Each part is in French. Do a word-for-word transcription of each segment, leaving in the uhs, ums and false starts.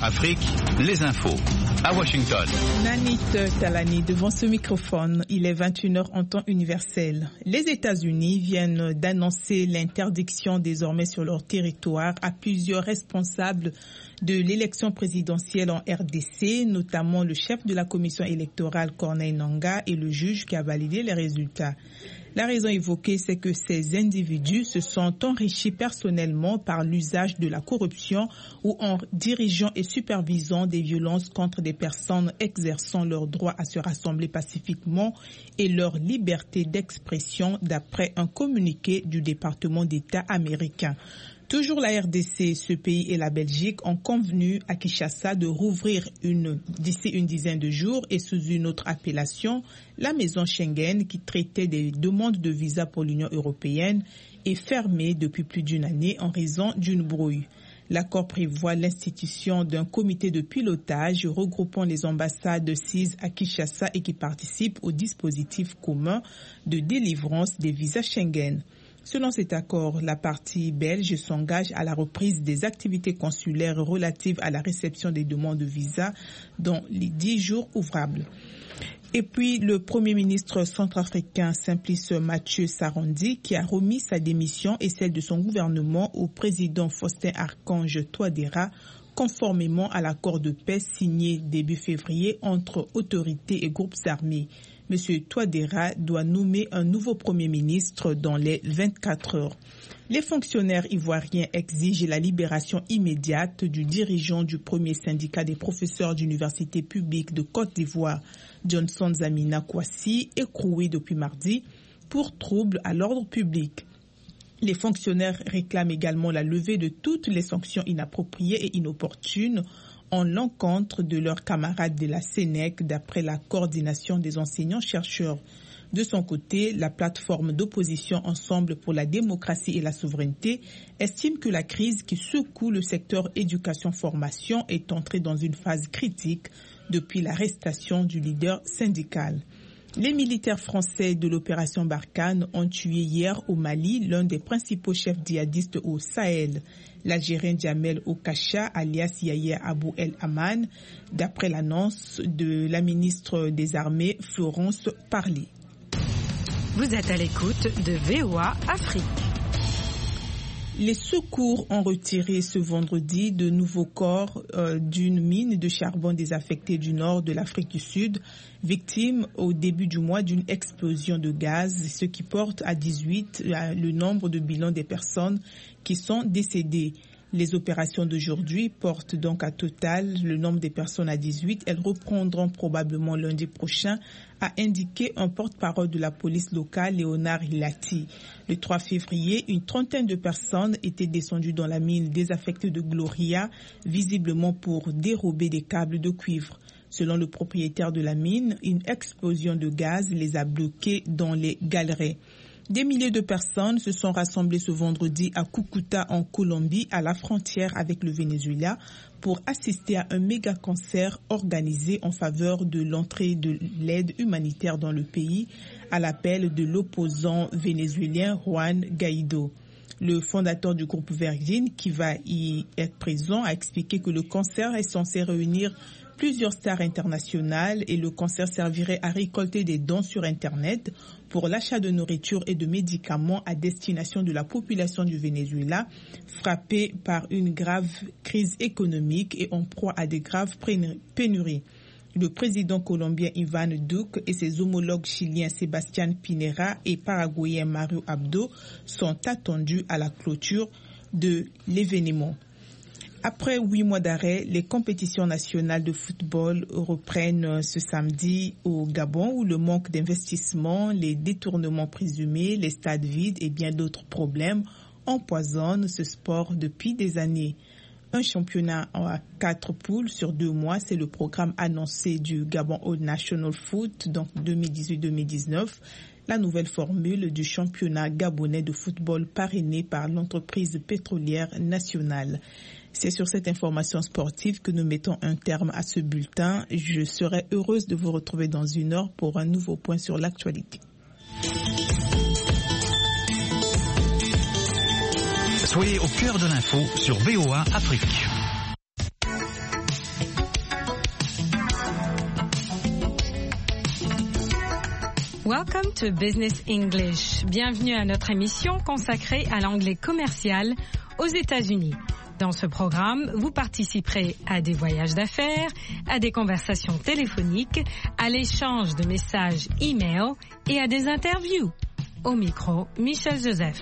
Afrique, les infos. À Washington. Nanit Talani devant ce microphone. Il est vingt et une heures en temps universel. Les États-Unis viennent d'annoncer l'interdiction désormais sur leur territoire à plusieurs responsables de l'élection présidentielle en R D C, notamment le chef de la commission électorale Corneille Nangaa et le juge qui a validé les résultats. La raison évoquée, c'est que ces individus se sont enrichis personnellement par l'usage de la corruption ou en dirigeant et supervisant des violences contre des personnes exerçant leur droit à se rassembler pacifiquement et leur liberté d'expression, d'après un communiqué du département d'État américain. Toujours la R D C, ce pays et la Belgique ont convenu à Kinshasa de rouvrir une, d'ici une dizaine de jours et sous une autre appellation, la maison Schengen qui traitait des demandes de visa pour l'Union européenne est fermée depuis plus d'une année en raison d'une brouille. L'accord prévoit l'institution d'un comité de pilotage regroupant les ambassades sises à Kinshasa et qui participent au dispositif commun de délivrance des visas Schengen. Selon cet accord, la partie belge s'engage à la reprise des activités consulaires relatives à la réception des demandes de visa dans les dix jours ouvrables. Et puis, le Premier ministre centrafricain Simplice Mathieu Sarandi, qui a remis sa démission et celle de son gouvernement au président Faustin Archange Touadéra, conformément à l'accord de paix signé début février entre autorités et groupes armés. M. Touadéra doit nommer un nouveau Premier ministre dans les vingt-quatre heures. Les fonctionnaires ivoiriens exigent la libération immédiate du dirigeant du premier syndicat des professeurs d'université publique de Côte d'Ivoire, Johnson Zamina Kouassi, écroué depuis mardi pour trouble à l'ordre public. Les fonctionnaires réclament également la levée de toutes les sanctions inappropriées et inopportunes en l'encontre de leurs camarades de la Sénèc, d'après la coordination des enseignants-chercheurs. De son côté, la plateforme d'opposition Ensemble pour la démocratie et la souveraineté estime que la crise qui secoue le secteur éducation-formation est entrée dans une phase critique depuis l'arrestation du leader syndical. Les militaires français de l'opération Barkhane ont tué hier au Mali l'un des principaux chefs djihadistes au Sahel, l'Algérien Djamel Okacha, alias Yahya Abou El Haman, d'après l'annonce de la ministre des Armées, Florence Parly. Vous êtes à l'écoute de V O A Afrique. Les secours ont retiré ce vendredi de nouveaux corps euh, d'une mine de charbon désaffectée du nord de l'Afrique du Sud, victime au début du mois d'une explosion de gaz, ce qui porte à dix-huit euh, le nombre de bilans des personnes qui sont décédées. Les opérations d'aujourd'hui portent donc à total le nombre des personnes à dix-huit. Elles reprendront probablement lundi prochain, a indiqué un porte-parole de la police locale, Léonard Hilati. Le trois février, une trentaine de personnes étaient descendues dans la mine désaffectée de Gloria, visiblement pour dérober des câbles de cuivre. Selon le propriétaire de la mine, une explosion de gaz les a bloqués dans les galeries. Des milliers de personnes se sont rassemblées ce vendredi à Cúcuta en Colombie, à la frontière avec le Venezuela, pour assister à un méga concert organisé en faveur de l'entrée de l'aide humanitaire dans le pays, à l'appel de l'opposant vénézuélien Juan Guaido. Le fondateur du groupe Virgin, qui va y être présent, a expliqué que le concert est censé réunir plusieurs stars internationales et le concert servirait à récolter des dons sur Internet pour l'achat de nourriture et de médicaments à destination de la population du Venezuela, frappée par une grave crise économique et en proie à des graves pénuries. Le président colombien Ivan Duque et ses homologues chiliens Sebastián Pinera et paraguayen Mario Abdo sont attendus à la clôture de l'événement. Après huit mois d'arrêt, les compétitions nationales de football reprennent ce samedi au Gabon, où le manque d'investissement, les détournements présumés, les stades vides et bien d'autres problèmes empoisonnent ce sport depuis des années. Un championnat à quatre poules sur deux mois, c'est le programme annoncé du Gabon All National Foot, donc deux mille dix-huit deux mille dix-neuf. La nouvelle formule du championnat gabonais de football parrainé par l'entreprise pétrolière nationale. C'est sur cette information sportive que nous mettons un terme à ce bulletin. Je serai heureuse de vous retrouver dans une heure pour un nouveau point sur l'actualité. Soyez au cœur de l'info sur V O A Afrique. Welcome to Business English. Bienvenue à notre émission consacrée à l'anglais commercial aux États-Unis. Dans ce programme, vous participerez à des voyages d'affaires, à des conversations téléphoniques, à l'échange de messages e-mail et à des interviews. Au micro, Michel Joseph.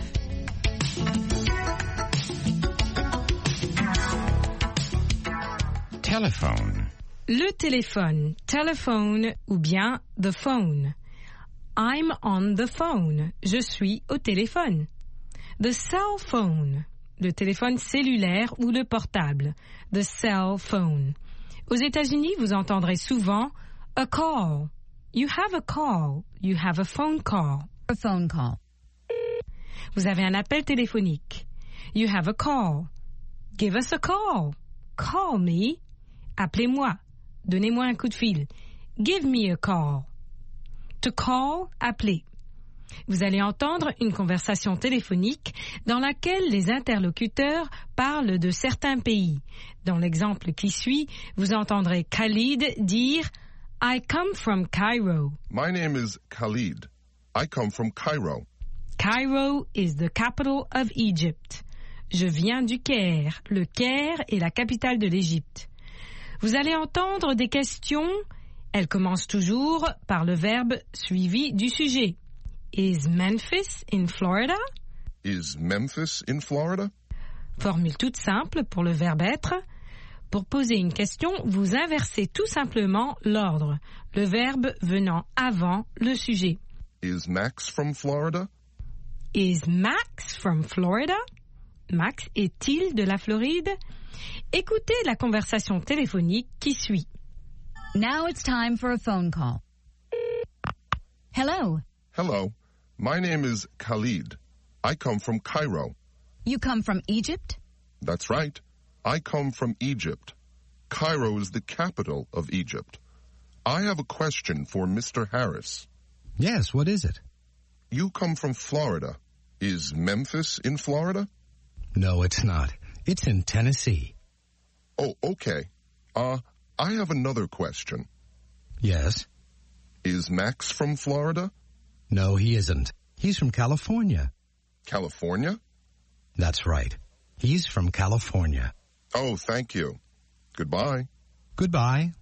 Telephone. Le téléphone, telephone ou bien the phone. I'm on the phone. Je suis au téléphone. The cell phone. Le téléphone cellulaire ou le portable. The cell phone. Aux États-Unis, vous entendrez souvent a call. You have a call. You have a phone call. A phone call. Vous avez un appel téléphonique. You have a call. Give us a call. Call me. Appelez-moi. Donnez-moi un coup de fil. Give me a call. To call, appeler. Vous allez entendre une conversation téléphonique dans laquelle les interlocuteurs parlent de certains pays. Dans l'exemple qui suit, vous entendrez Khalid dire « I come from Cairo ». My name is Khalid. I come from Cairo. Cairo is the capital of Egypt. Je viens du Caire. Le Caire est la capitale de l'Égypte. Vous allez entendre des questions. Elles commencent toujours par le verbe suivi du sujet. Is Memphis in Florida? Is Memphis in Florida? Formule toute simple pour le verbe être. Pour poser une question, vous inversez tout simplement l'ordre, le verbe venant avant le sujet. Is Max from Florida? Is Max from Florida? Max est-il de la Floride? Écoutez la conversation téléphonique qui suit. Now it's time for a phone call. Hello. Hello. My name is Khalid. I come from Cairo. You come from Egypt? That's right. I come from Egypt. Cairo is the capital of Egypt. I have a question for Mister Harris. Yes, what is it? You come from Florida. Is Memphis in Florida? No, it's not. It's in Tennessee. Oh, okay. Uh, I have another question. Yes? Is Max from Florida? No, he isn't. He's from California. California? That's right. He's from California. Oh, thank you. Goodbye. Goodbye.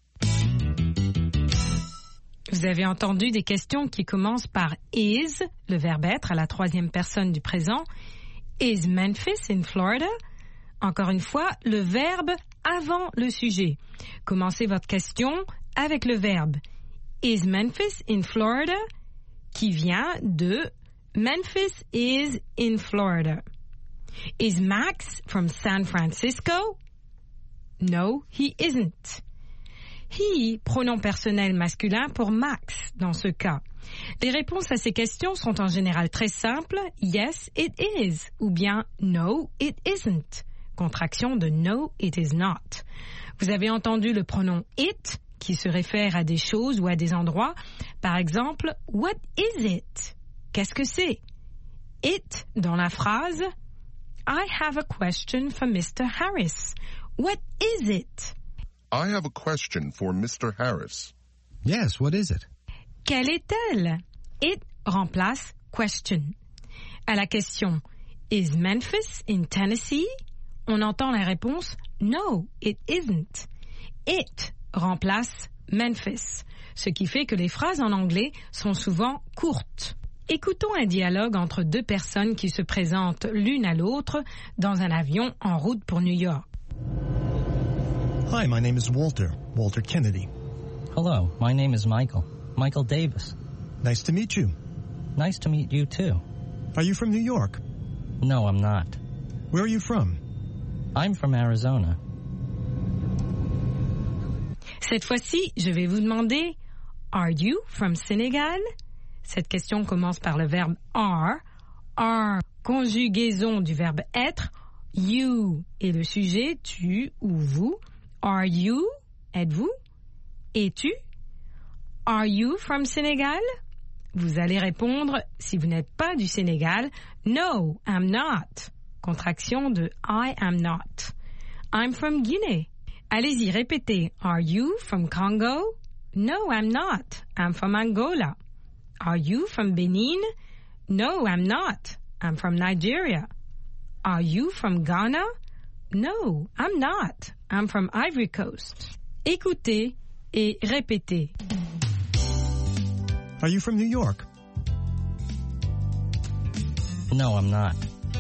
Vous avez entendu des questions qui commencent par is, le verbe être à la troisième personne du présent. Is Memphis in Florida? Encore une fois, le verbe avant le sujet. Commencez votre question avec le verbe Is Memphis in Florida? Qui vient de Memphis is in Florida. Is Max from San Francisco? No, he isn't. He, pronom personnel masculin pour Max dans ce cas. Les réponses à ces questions sont en général très simples. Yes, it is. Ou bien no, it isn't. Contraction de no, it is not. Vous avez entendu le pronom it qui se réfère à des choses ou à des endroits. Par exemple, what is it? Qu'est-ce que c'est? It dans la phrase I have a question for Mister Harris. What is it? I have a question for Mister Harris. Yes, what is it? Quelle est-elle? It remplace question. À la question Is Memphis in Tennessee? On entend la réponse No, it isn't. It remplace Memphis, ce qui fait que les phrases en anglais sont souvent courtes. Écoutons un dialogue entre deux personnes qui se présentent l'une à l'autre dans un avion en route pour New York. Hi, my name is Walter, Walter Kennedy. Hello, my name is Michael, Michael Davis. Nice to meet you. Nice to meet you too. Are you from New York? No, I'm not. Where are you from? I'm from Arizona. Cette fois-ci, je vais vous demander Are you from Senegal? Cette question commence par le verbe are. Are, conjugaison du verbe être. You est le sujet, tu ou vous. Are you? Êtes-vous? Es-tu? Are you from Senegal? Vous allez répondre, si vous n'êtes pas du Sénégal, No, I'm not. Contraction de I am not. I'm from Guinea. Allez-y, répétez. Are you from Congo? No, I'm not. I'm from Angola. Are you from Benin? No, I'm not. I'm from Nigeria. Are you from Ghana? No, I'm not. I'm from Ivory Coast. Écoutez et répétez. Are you from New York? No, I'm not.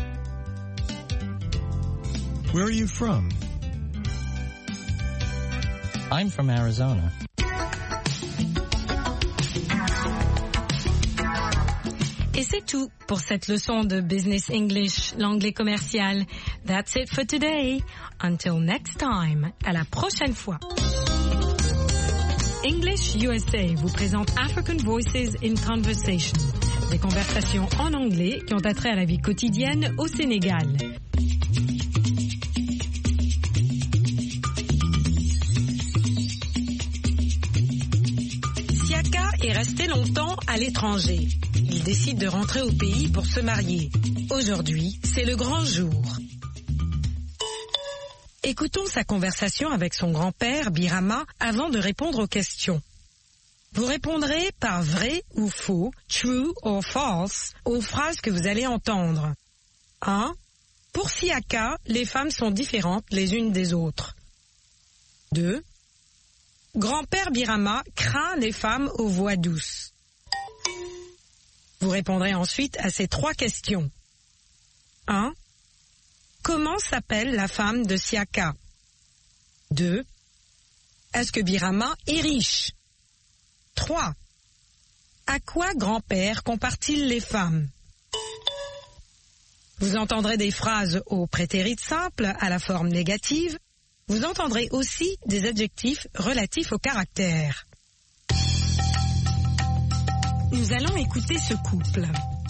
Where are you from? I'm from Arizona. Et c'est tout pour cette leçon de Business English, l'anglais commercial. That's it for today. Until next time. À la prochaine fois. English U S A vous présente African Voices in Conversation. Des conversations en anglais qui ont attrait à la vie quotidienne au Sénégal. Siaka est resté longtemps à l'étranger. Il décide de rentrer au pays pour se marier. Aujourd'hui, c'est le grand jour. Écoutons sa conversation avec son grand-père, Birama, avant de répondre aux questions. Vous répondrez par vrai ou faux, true or false, aux phrases que vous allez entendre. un. Pour Siaka, les femmes sont différentes les unes des autres. deux. Grand-père Birama craint les femmes aux voix douces. Vous répondrez ensuite à ces trois questions. un. Comment s'appelle la femme de Siaka? deux. Est-ce que Birama est riche? trois. À quoi grand-père compare-t-il les femmes? Vous entendrez des phrases au prétérit simple à la forme négative. Vous entendrez aussi des adjectifs relatifs au caractère. Nous allons écouter ce couple.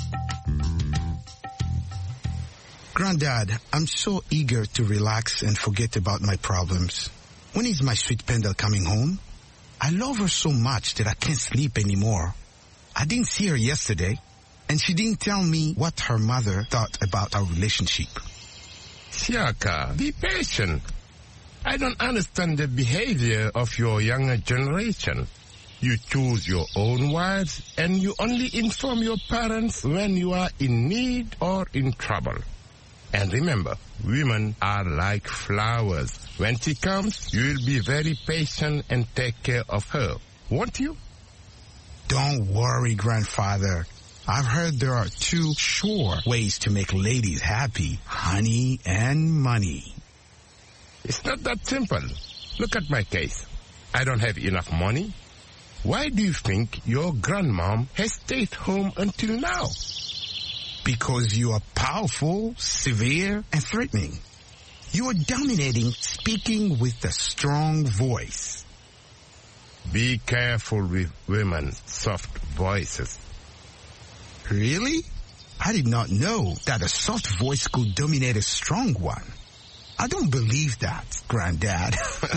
Granddad, I'm so eager to relax and forget about my problems. When is my sweet Pendle coming home? I love her so much that I can't sleep anymore. I didn't see her yesterday, and she didn't tell me what her mother thought about our relationship. Siaka, be patient. I don't understand the behavior of your younger generation. You choose your own wives, and you only inform your parents when you are in need or in trouble. And remember, women are like flowers. When she comes, you will be very patient and take care of her, won't you? Don't worry, grandfather. I've heard there are two sure ways to make ladies happy, honey and money. It's not that simple. Look at my case. I don't have enough money. Why do you think your grandmom has stayed home until now? Because you are powerful, severe, and threatening. You are dominating, speaking with a strong voice. Be careful with women's soft voices. Really? I did not know that a soft voice could dominate a strong one. I don't believe that, Granddad.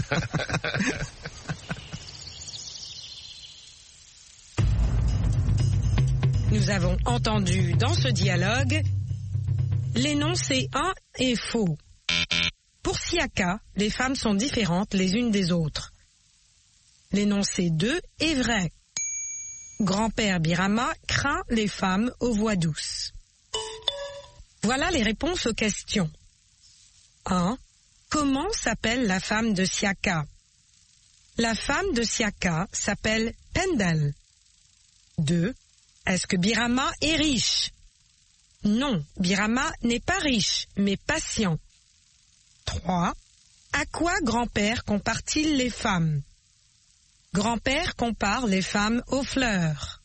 Nous avons entendu dans ce dialogue l'énoncé un est faux. Pour Siaka, les femmes sont différentes les unes des autres. L'énoncé deux est vrai. Grand-père Birama craint les femmes aux voix douces. Voilà les réponses aux questions. un. Comment s'appelle la femme de Siaka? La femme de Siaka s'appelle Pendle. deux. Est-ce que Birama est riche? Non, Birama n'est pas riche, mais patient. trois. À quoi grand-père compare-t-il les femmes? Grand-père compare les femmes aux fleurs.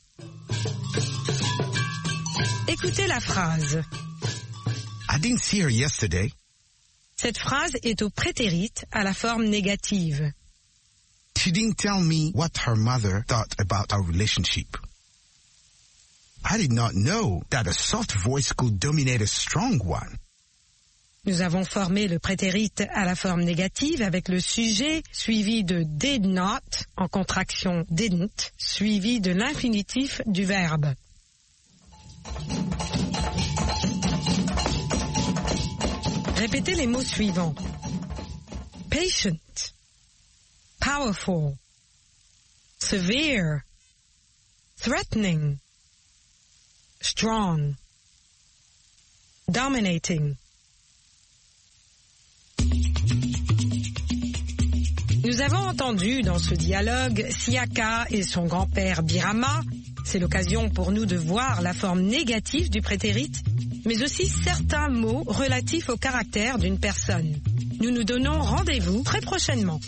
Écoutez la phrase. I didn't see her yesterday. Cette phrase est au prétérit à la forme négative. She didn't tell me what her mother thought about our relationship. I did not know that a soft voice could dominate a strong one. Nous avons formé le prétérit à la forme négative avec le sujet suivi de did not en contraction didn't suivi de l'infinitif du verbe. Répétez les mots suivants. Patient, powerful, severe, threatening, strong, dominating. Nous avons entendu dans ce dialogue Siaka et son grand-père Birama. C'est l'occasion pour nous de voir la forme négative du prétérit, mais aussi certains mots relatifs au caractère d'une personne. Nous nous donnons rendez-vous très prochainement.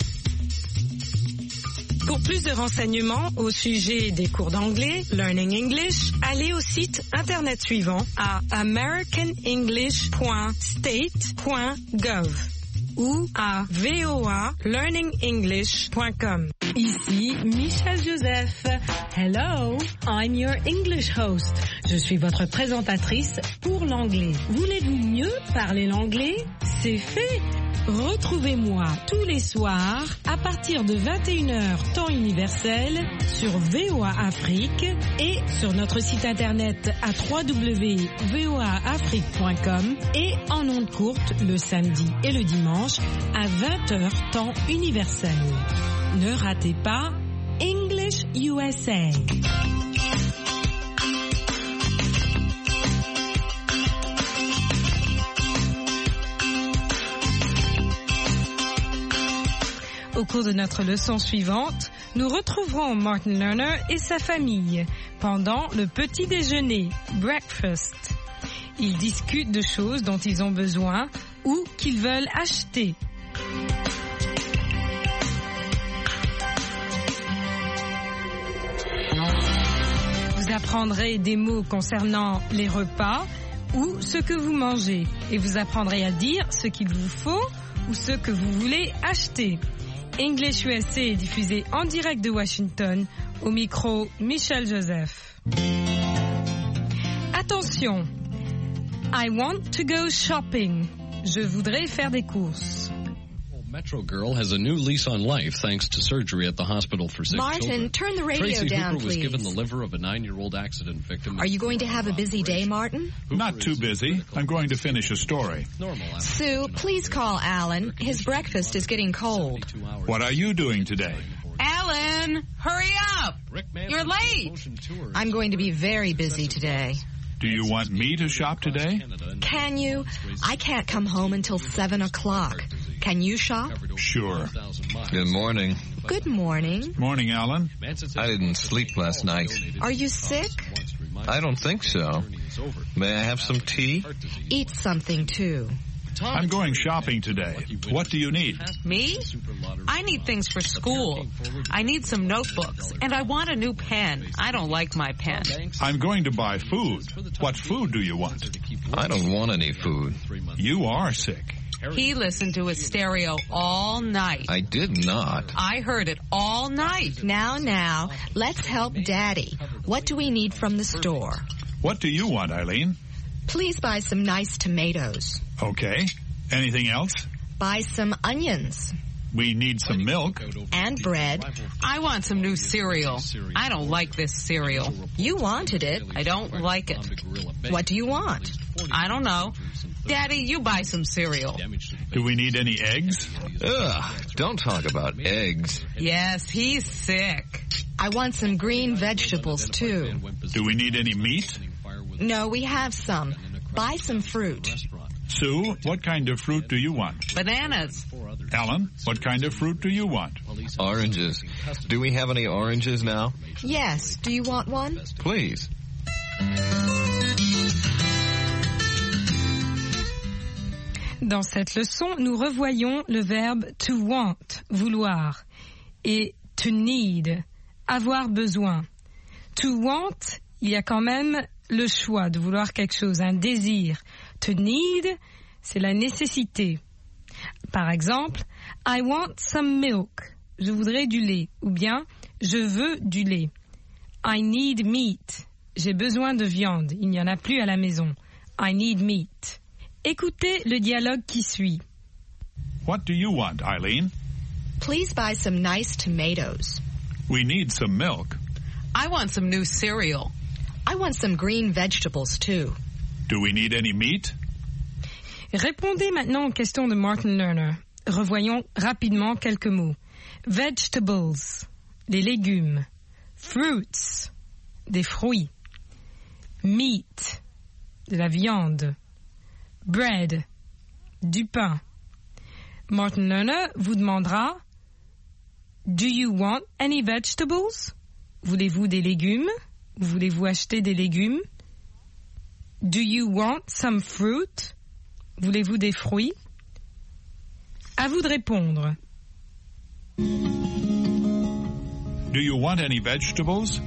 Pour plus de renseignements au sujet des cours d'anglais, Learning English, allez au site internet suivant à american english point state point gov ou à voa learning english point com. Ici Michelle Joseph. Hello, I'm your English host. Je suis votre présentatrice pour l'anglais. Voulez-vous mieux parler l'anglais? C'est fait. Retrouvez-moi tous les soirs à partir de vingt et une heures temps universel sur V O A Afrique et sur notre site internet à w w w point v o a afrique point com et en ondes courtes le samedi et le dimanche à vingt heures temps universel. Ne ratez pas English U S A. Au cours de notre leçon suivante, nous retrouverons Martin Lerner et sa famille pendant le petit déjeuner, breakfast. Ils discutent de choses dont ils ont besoin ou qu'ils veulent acheter. Vous apprendrez des mots concernant les repas ou ce que vous mangez et vous apprendrez à dire ce qu'il vous faut ou ce que vous voulez acheter. English U S A est diffusé en direct de Washington, au micro Michelle Joseph. Attention, I want to go shopping. Je voudrais faire des courses. Metro Girl has a new lease on life thanks to surgery at the hospital for sick Martin, children. turn the radio Tracy down, Hooper was please. given the liver of a nine-year-old accident victim. Are you going to have a busy day, Martin? Not too busy. I'm going to finish a story. Sue, please call Alan. His breakfast is getting cold. What are you doing today? Alan, hurry up! You're late. I'm going to be very busy today. Do you want me to shop today? Can you? I can't come home until seven o'clock. Can you shop? Sure. Good morning. Good morning. Morning, Alan. I didn't sleep last night. Are you sick? I don't think so. May I have some tea? Eat something, too. I'm going shopping today. What do you need? Me? I need things for school. I need some notebooks, and I want a new pen. I don't like my pen. I'm going to buy food. What food do you want? I don't want any food. You are sick. He listened to his stereo all night. I did not. I heard it all night. Now, now, let's help Daddy. What do we need from the store? What do you want, Eileen? Please buy some nice tomatoes. Okay. Anything else? Buy some onions. We need some milk. And bread. I want some new cereal. I don't like this cereal. You wanted it. I don't like it. What do you want? I don't know. Daddy, you buy some cereal. Do we need any eggs? Ugh, don't talk about eggs. Yes, he's sick. I want some green vegetables, too. Do we need any meat? No, we have some. Buy some fruit. Sue, what kind of fruit do you want? Bananas. Alan, what kind of fruit do you want? Oranges. Do we have any oranges now? Yes. Do you want one? Please. Dans cette leçon, nous revoyons le verbe to want, vouloir, et to need, avoir besoin. To want, il y a quand même le choix de vouloir quelque chose, un désir. To need, c'est la nécessité. Par exemple, I want some milk. Je voudrais du lait. Ou bien, je veux du lait. I need meat. J'ai besoin de viande. Il n'y en a plus à la maison. I need meat. Écoutez le dialogue qui suit. What do you want, Eileen? Please buy some nice tomatoes. We need some milk. I want some new cereal. I want some green vegetables, too. Do we need any meat? Répondez maintenant aux questions de Martin Lerner. Revoyons rapidement quelques mots. Vegetables, les légumes. Fruits, des fruits. meat, de la viande. Bread, du pain. Martin Lerner vous demandera Do you want any vegetables? Voulez-vous des légumes? Voulez-vous acheter des légumes? Do you want some fruit? Voulez-vous des fruits? À vous de répondre. Do you want any vegetables?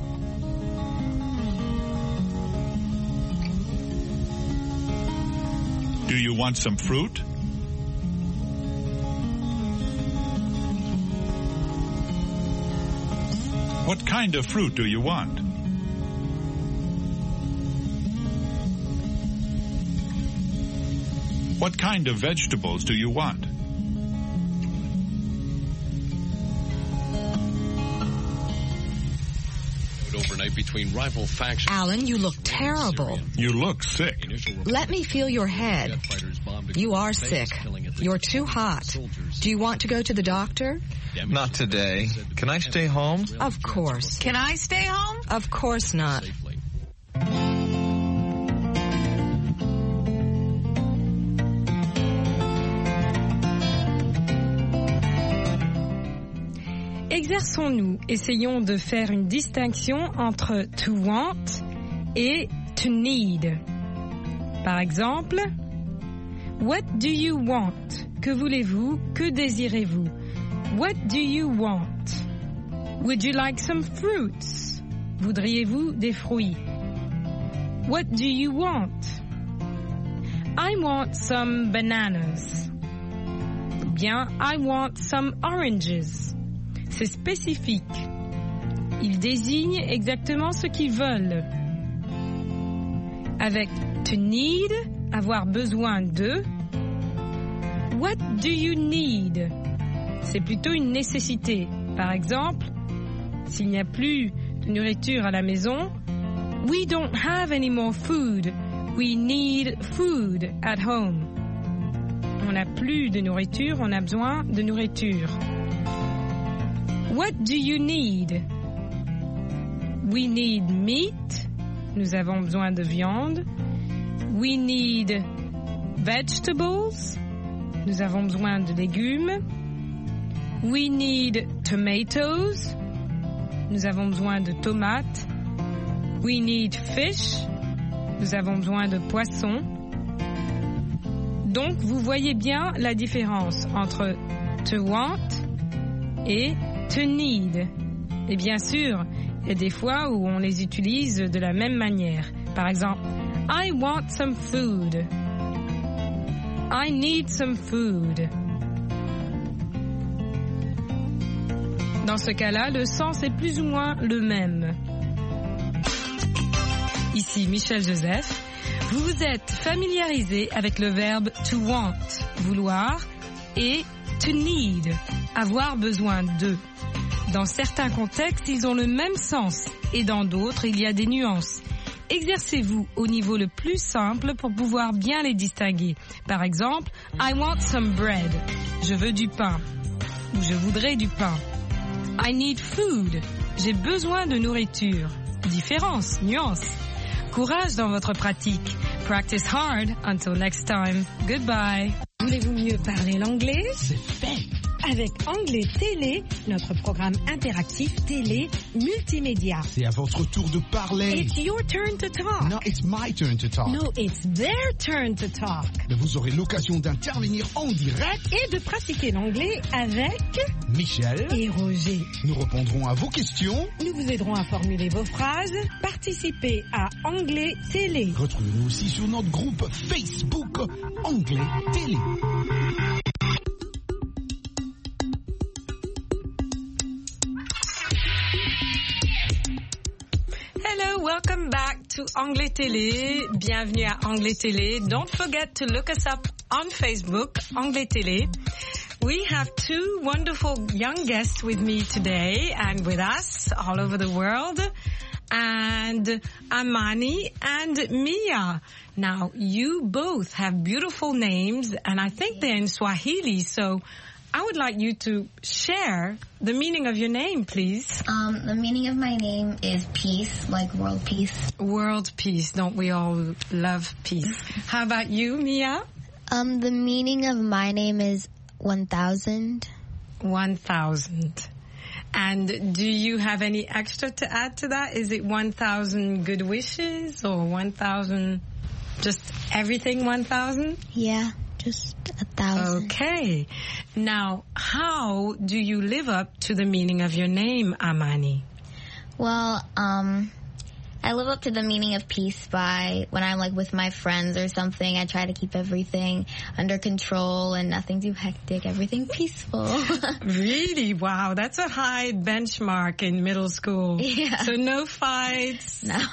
Do you want some fruit? What kind of fruit do you want? What kind of vegetables do you want? Overnight between rival factions. Alan, you look terrible. You look sick. Let me feel your head. You are sick. You're too hot. Do you want to go to the doctor? Not today. Can I stay home? Of course. Can I stay home? Of course not. Exerçons-nous, essayons de faire une distinction entre to want et to need. Par exemple, what do you want? Que voulez-vous? Que désirez-vous? What do you want? Would you like some fruits? Voudriez-vous des fruits? What do you want? I want some bananas. Ou bien, I want some oranges. C'est spécifique. Ils désignent exactement ce qu'ils veulent. Avec to need, avoir besoin de. What do you need? C'est plutôt une nécessité. Par exemple, s'il n'y a plus de nourriture à la maison, we don't have any more food. We need food at home. On n'a plus de nourriture, on a besoin de nourriture. What do you need? We need meat. Nous avons besoin de viande. We need vegetables. Nous avons besoin de légumes. We need tomatoes. Nous avons besoin de tomates. We need fish. Nous avons besoin de poissons. Donc, vous voyez bien la différence entre to want et to need. Et bien sûr, il y a des fois où on les utilise de la même manière. Par exemple, I want some food. I need some food. Dans ce cas-là, le sens est plus ou moins le même. Ici Michel Joseph. Vous vous êtes familiarisé avec le verbe to want, vouloir, et to need, avoir besoin de. Dans certains contextes, ils ont le même sens et dans d'autres, il y a des nuances. Exercez-vous au niveau le plus simple pour pouvoir bien les distinguer. Par exemple, I want some bread. Je veux du pain. Ou je voudrais du pain. I need food. J'ai besoin de nourriture. Différence, nuance. Courage dans votre pratique. Practice hard. Until next time. Goodbye. Voulez-vous mieux parler l'anglais? C'est fait. Avec Anglais Télé, notre programme interactif télé multimédia. C'est à votre tour de parler. It's your turn to talk. No, it's my turn to talk. No, it's their turn to talk. Mais vous aurez l'occasion d'intervenir en direct et de pratiquer l'anglais avec Michel et Roger. Nous répondrons à vos questions. Nous vous aiderons à formuler vos phrases. Participez à Anglais Télé. Retrouvez-nous aussi sur notre groupe Facebook Anglais Télé. Hello, welcome back to Anglais Télé. Bienvenue à Anglais Télé. Don't forget to look us up on Facebook, Anglais Télé. We have two wonderful young guests with me today and with us all over the world. And Amani and Mia. Now, you both have beautiful names and I think they're in Swahili, so I would like you to share the meaning of your name, please. Um, the meaning of my name is peace, like world peace. World peace. Don't we all love peace? How about you, Mia? Um, the meaning of my name is one thousand. one thousand. And do you have any extra to add to that? Is it one thousand good wishes or one thousand, just everything one thousand? Yeah, just a thousand. Okay. Now, how do you live up to the meaning of your name, Amani? Well, um, I live up to the meaning of peace by when I'm like with my friends or something, I try to keep everything under control and nothing too hectic, everything peaceful. Really? Wow, that's a high benchmark in middle school. Yeah. So no fights? No.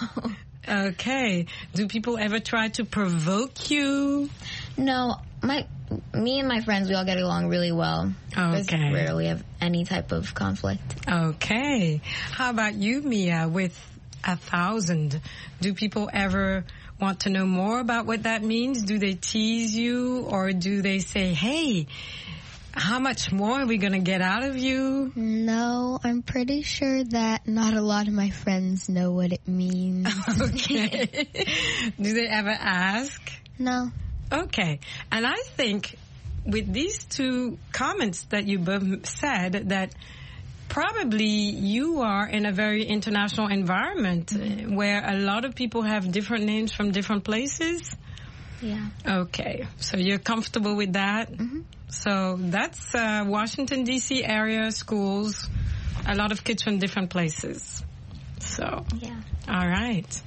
Okay. Do people ever try to provoke you? No, my me and my friends, we all get along really well. Okay. We rarely have any type of conflict. Okay. How about you, Mia, with a thousand? Do people ever want to know more about what that means? Do they tease you, or do they say, hey, how much more are we going to get out of you? No, I'm pretty sure that not a lot of my friends know what it means. Okay. Do they ever ask? No. Okay. And I think with these two comments that you both said, that probably you are in a very international environment mm-hmm. where a lot of people have different names from different places. Yeah. Okay. So you're comfortable with that? Mm-hmm. So that's uh, Washington, D C area schools, a lot of kids from different places. So, yeah. All right.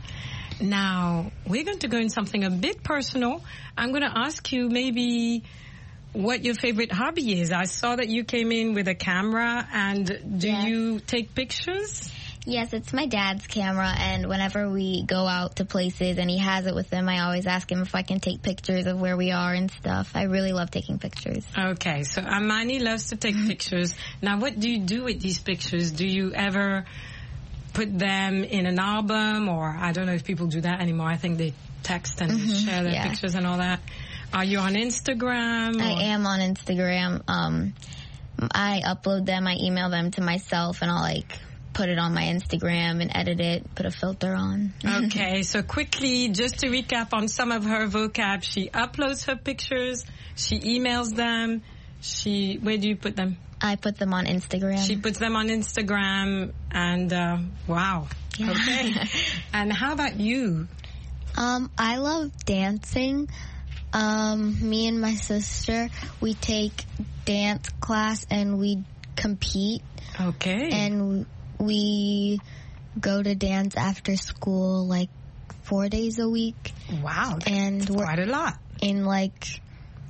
Now, we're going to go in something a bit personal. I'm going to ask you maybe what your favorite hobby is. I saw that you came in with a camera, and do yes. you take pictures? Yes, it's my dad's camera, and whenever we go out to places and he has it with him, I always ask him if I can take pictures of where we are and stuff. I really love taking pictures. Okay, so Amani loves to take pictures. Now, what do you do with these pictures? Do you ever put them in an album, or I don't know if people do that anymore. I think they text and mm-hmm, share their yeah. pictures and all that. Are you on Instagram? Or? I am on Instagram. Um, I upload them, I email them to myself, and I'll like put it on my Instagram and edit it, put a filter on. Okay, so quickly, just to recap on some of her vocab, she uploads her pictures, she emails them, she, where do you put them? I put them on Instagram. She puts them on Instagram, and uh, wow. Yeah. Okay. And how about you? Um, I love dancing. Um, me and my sister, we take dance class and we compete. Okay. And we go to dance after school like four days a week. Wow. And we're quite a lot. In like,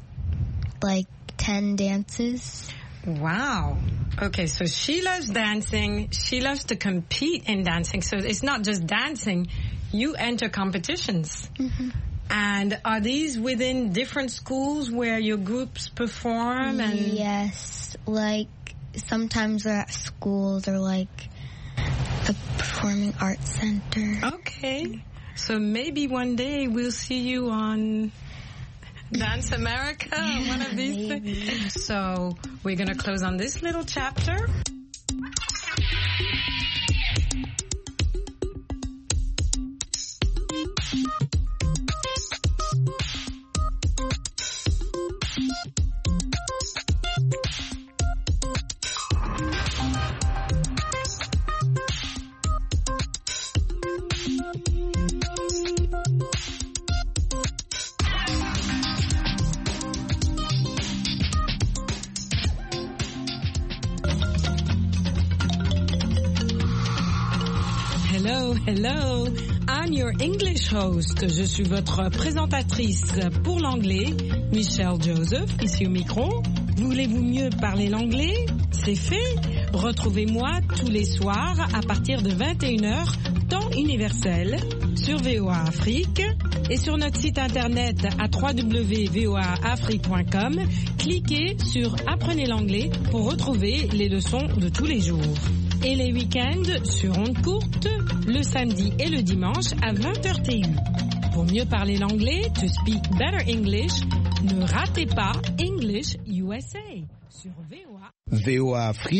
like ten dances. Wow. Okay, so she loves dancing. She loves to compete in dancing. So it's not just dancing. You enter competitions. Mm-hmm. And are these within different schools where your groups perform? And yes. Like, sometimes they're at schools or like a performing arts center. Okay. So maybe one day we'll see you on Dance America, yeah, one of these maybe. things. So we're going to close on this little chapter. Hello, hello. I'm your English host. Je suis votre présentatrice pour l'anglais, Michelle Joseph, ici au micro. Voulez-vous mieux parler l'anglais? C'est fait. Retrouvez-moi tous les soirs à partir de vingt et une heures, temps universel, sur V O A Afrique et sur notre site internet à w w w point v o a afrique point com. Cliquez sur Apprenez l'anglais pour retrouver les leçons de tous les jours. Et les week-ends sur ondes courtes, le samedi et le dimanche à vingt heures T U. Pour mieux parler l'anglais, to speak better English, ne ratez pas English U U S A sur V O A. V O A Afrique.